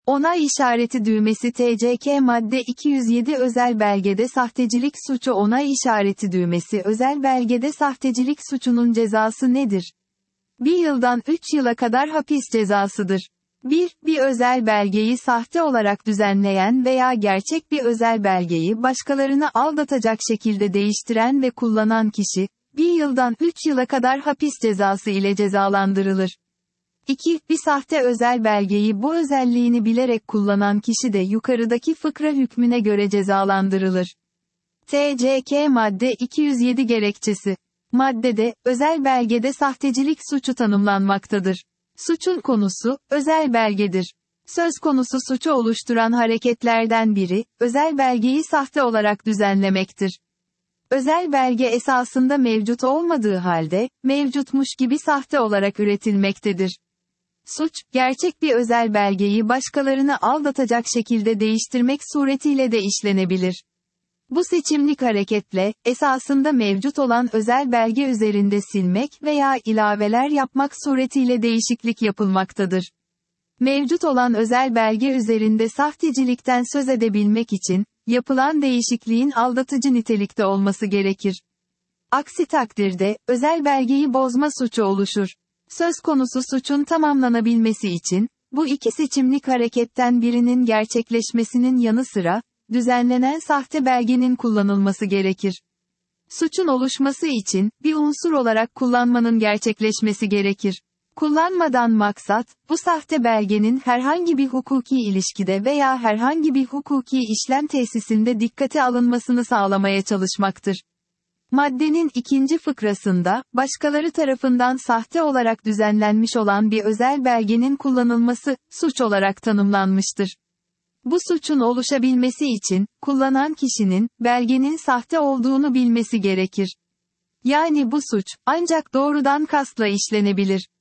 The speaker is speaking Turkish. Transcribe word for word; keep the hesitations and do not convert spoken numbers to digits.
Onay işareti düğmesi T C K madde iki yüz yedi özel belgede sahtecilik suçu onay işareti düğmesi özel belgede sahtecilik suçunun cezası nedir? bir yıldan üç yıla kadar hapis cezasıdır. bir Bir özel belgeyi sahte olarak düzenleyen veya gerçek bir özel belgeyi başkalarını aldatacak şekilde değiştiren ve kullanan kişi, bir yıldan üç yıla kadar hapis cezası ile cezalandırılır. iki Bir sahte özel belgeyi bu özelliğini bilerek kullanan kişi de yukarıdaki fıkra hükmüne göre cezalandırılır. T C K madde iki yüz yedi gerekçesi. Maddede, özel belgede sahtecilik suçu tanımlanmaktadır. Suçun konusu, özel belgedir. Söz konusu suçu oluşturan hareketlerden biri, özel belgeyi sahte olarak düzenlemektir. Özel belge esasında mevcut olmadığı halde, mevcutmuş gibi sahte olarak üretilmektedir. Suç, gerçek bir özel belgeyi başkalarını aldatacak şekilde değiştirmek suretiyle de işlenebilir. Bu seçimlik hareketle, esasında mevcut olan özel belge üzerinde silmek veya ilaveler yapmak suretiyle değişiklik yapılmaktadır. Mevcut olan özel belge üzerinde sahtecilikten söz edebilmek için, yapılan değişikliğin aldatıcı nitelikte olması gerekir. Aksi takdirde, özel belgeyi bozma suçu oluşur. Söz konusu suçun tamamlanabilmesi için, bu iki seçimlik hareketten birinin gerçekleşmesinin yanı sıra, düzenlenen sahte belgenin kullanılması gerekir. Suçun oluşması için, bir unsur olarak kullanmanın gerçekleşmesi gerekir. Kullanmadan maksat, bu sahte belgenin herhangi bir hukuki ilişkide veya herhangi bir hukuki işlem tesisinde dikkate alınmasını sağlamaya çalışmaktır. Maddenin ikinci fıkrasında, başkaları tarafından sahte olarak düzenlenmiş olan bir özel belgenin kullanılması, suç olarak tanımlanmıştır. Bu suçun oluşabilmesi için, kullanan kişinin, belgenin sahte olduğunu bilmesi gerekir. Yani bu suç, ancak doğrudan kastla işlenebilir.